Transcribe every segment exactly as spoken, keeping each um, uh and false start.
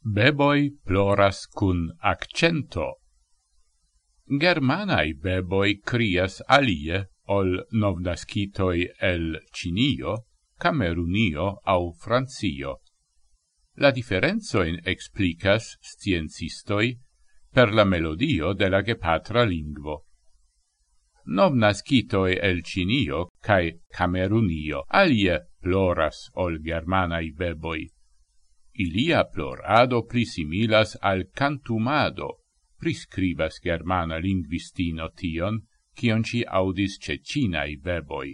Beboi ploras cun accento. Germanai beboi crias alie ol novnascitoi el Cinio, Camerunio au Francio. La differenzoin explicas sciencistoi per la melodio de la gepatra lingvo. Novnascitoi el Cinio cae Camerunio alie ploras ol germanai beboi. Ilia plorado pli similas al cantumado, prescribas germana linguistino tion, cion ci audis ce cinai beboi.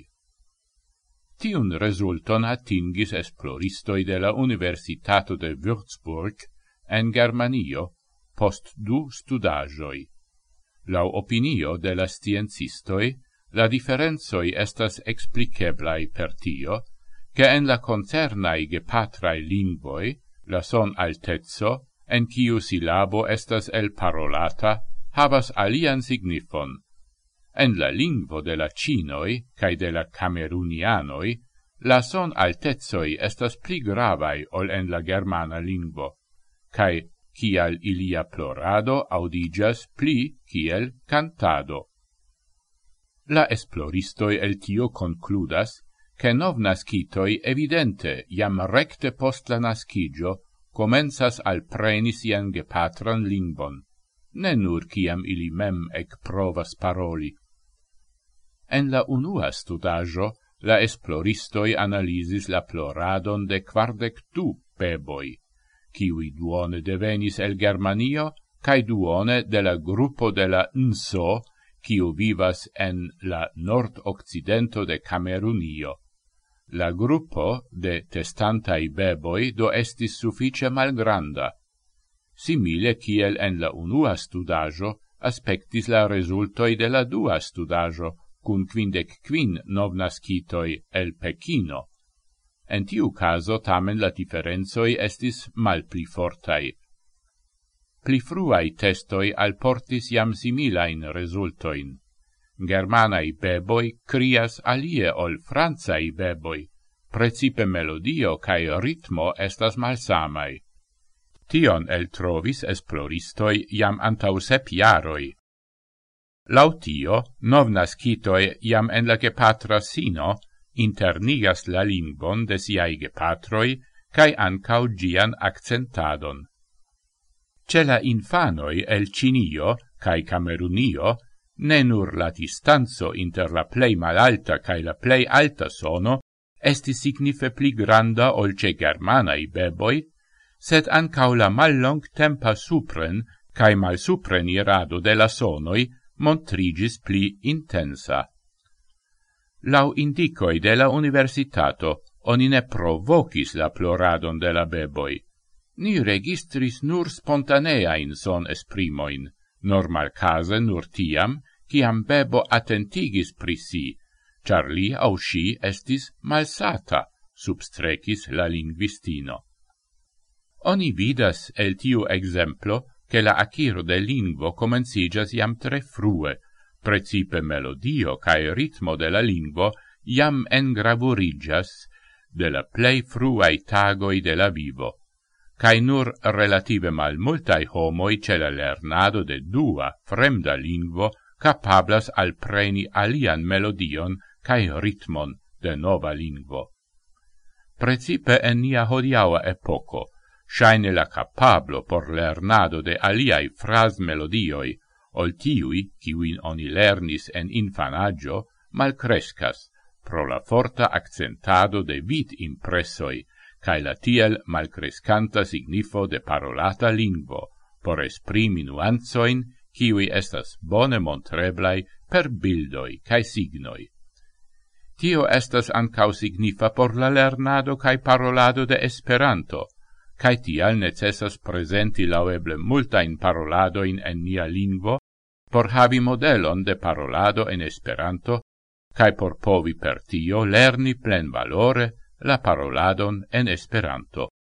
Tiun resulton atingis esploristoi de la Universitato de Würzburg en Germanio post du studagioi. Lau opinio de la sciencistoi, la differenzoi estas expliceblai per tio, che en la concernai gepatrai lingvoi, la son altezzo, en ciu silabo estas el parolata, havas alian signifon. En la lingvo de la Cinoi, cae de la Camerunianoi, la son altezoi estas pli gravai ol en la germana lingvo, cae cial ilia plorado audigas pli ciel cantado. La esploristoi el tio concludas, che novnascitoi evidente iam recte post la nascigio comenzas al preni sian gepatran lingvon, ne nur ciam ili mem ec provas paroli. En la unua studaggio, la esploristoi analisis la ploradon de quardec du beboi, kiui duone devenis el Germanio, cae duone de la gruppo de la Nso, kiu vivas en la nord-occidento de Camerunio. La gruppo de testantai beboi do estis suffice malgranda. Simile kiel en la unua studaggio aspectis la resultoi de la dua studaggio cun quindec quin novnascitoi el Pekino. En tiu caso tamen la differenzoi estis malpli fortai. Pli fruai testoi alportis iam similain resultoin. Germanai beboi crias alie ol Franzai beboi, precipe melodio cae ritmo estas malsamai. Tion el trovis esploristoi iam antau sep jaroi. Lautio, novnascitoi iam en la gepatra sino internigas la lingvon de siai gepatroi cae ancau gian accentadon. Ce la infanoi el Cinio cae Camerunio, ne nur la distanzo inter la plei malalta cae la plei alta sono esti signife pli granda ol ce germanai beboi, sed ancau la mallong tempa supren cae mal supren irado de la sonoi montrigis pli intensa. Lau indicoi de la universitato, oni ne provocis la ploradon de la beboi. Ni registris nur spontaneain son esprimoin, normal case nur tiam, ciam bebo attentigis pri si, char li au si estis malsata, substrecis la linguistino. Oni vidas el tiu exemplo, che la acquiro de lingvo comencigas iam tre frue, precipe melodio cae ritmo de la lingvo iam engravurigas de la plei fruai tagoi de la vivo, cae nur relative mal multai homoi ce la lernado de dua fremda lingvo capablas al preni alian melodion cae ritmon de nova lingvo. Precipe en nia hodiaua epoco, shaine la capablo por lernado de aliai fras melodioi, ol tiui, kiuin oni lernis en infanaggio, malcrescas, pro la forta accentado de vid impressoi, cae la tiel malcrescanta signifo de parolata lingvo, por esprimi nuanzoin, kiui estas bone montreblai per bildoi cae signoi. Tio estas ancau signifa por la lernado cae parolado de Esperanto, cae tial necessas presenti laueble multain paroladoin en nia lingvo, por havi modelon de parolado en Esperanto, cae por povi per tio lerni plen valore la paroladon en Esperanto.